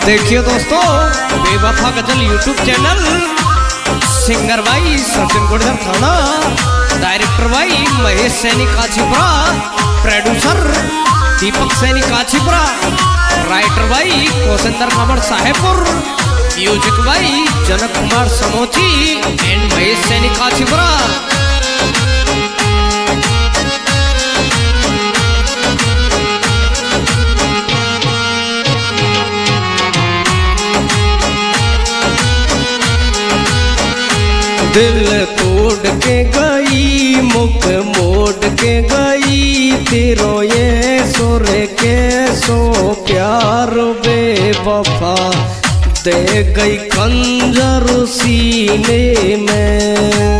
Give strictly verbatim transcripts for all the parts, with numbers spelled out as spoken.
देखिए दोस्तों, बेवफा गजल यूट्यूब चैनल, सिंगर भाई सचिन गुर्जर थाना, डायरेक्टर भाई महेश सैनी काछीपुरा, प्रोड्यूसर दीपक सैनी काछीपुरा, राइटर भाई कौशिंदर कमर साहेबपुर, म्यूजिक भाई जनक कुमार समोची एंड महेश सैनी काछीपुरा। दिल तोड़ के गई, मुख मोड़ के गई, तेरो ये सुर के सो प्यार बेवफा दे गई खंजर सीने में।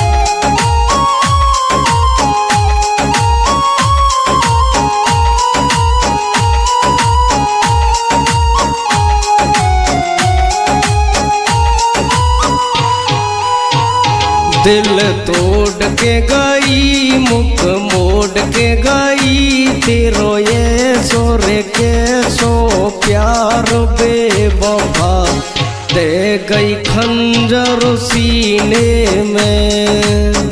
दिल तोड़ के गई, मुख मोड़ के गई, तेरो ये सुर के सो प्यार बेवफा दे गई खंजर सीने में।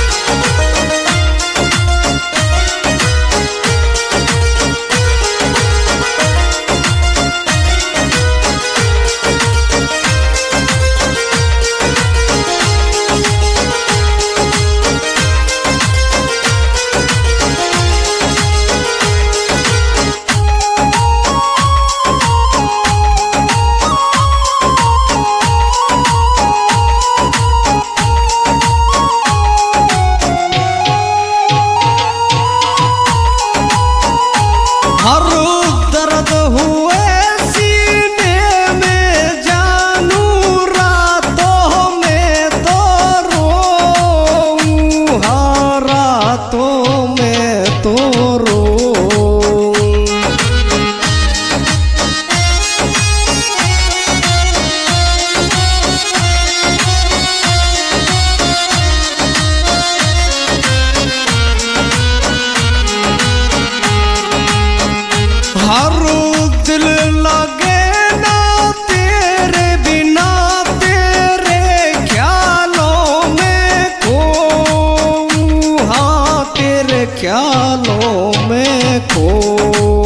दिल लगे ना तेरे बिना, तेरे ख्यालों में खोऊं, हाँ तेरे ख्यालों में खोऊं।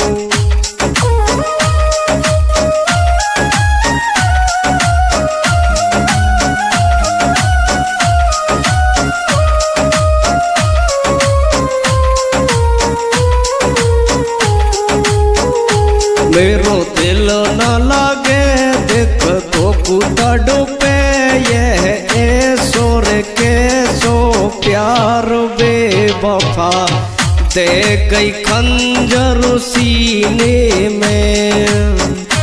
मेरो दिल न लगे देख तो कुता डूबे, यह ए सोर के सो प्यार बेवफा दे गई खंजर सीने में।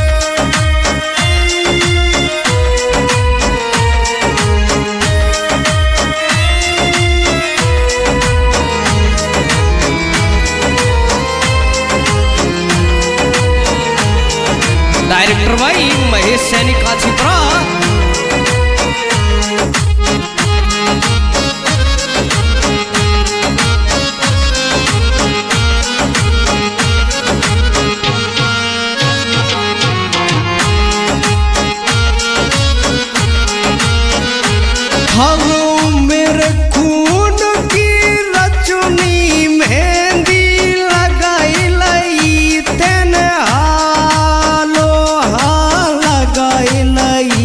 डायरेक्टर भाई महेश सैनी काछीपुरा। हम मेरे खून की रचनी मेहंदी लगाई लई तेने हालो हाँ लगाई लई।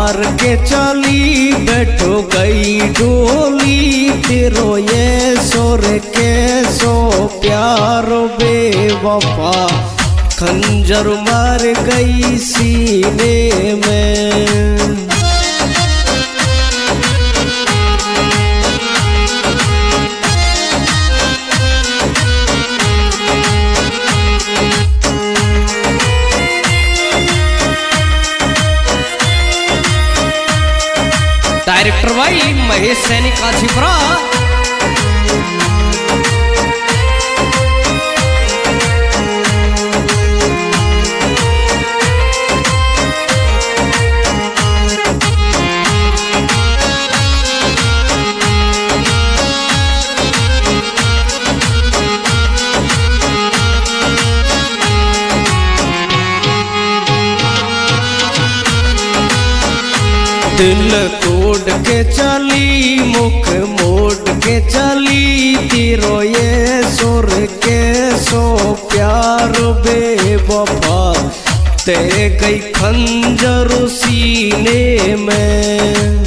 मार के चली बैठो गई डोली तेरो ये सोर के सो प्यारो बेवफा खंजर मार गई सीने में। डायरेक्टर भाई महेश सैनी काछीपुरा। दिल तोड़ के चली मुख मोड़ के चली तेरो ये सुर के सो प्यार बेवफा ते गई खंजर सीने में।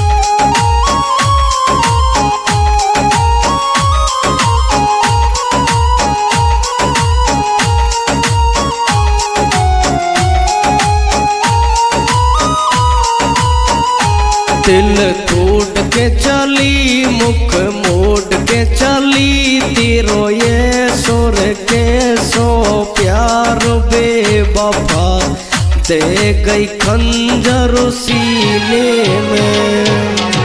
दिल तोड़ के चली मुख मोड़ के चली तेरो ये सुर के सो प्यार बेवफा दे गई खंजर सीने में।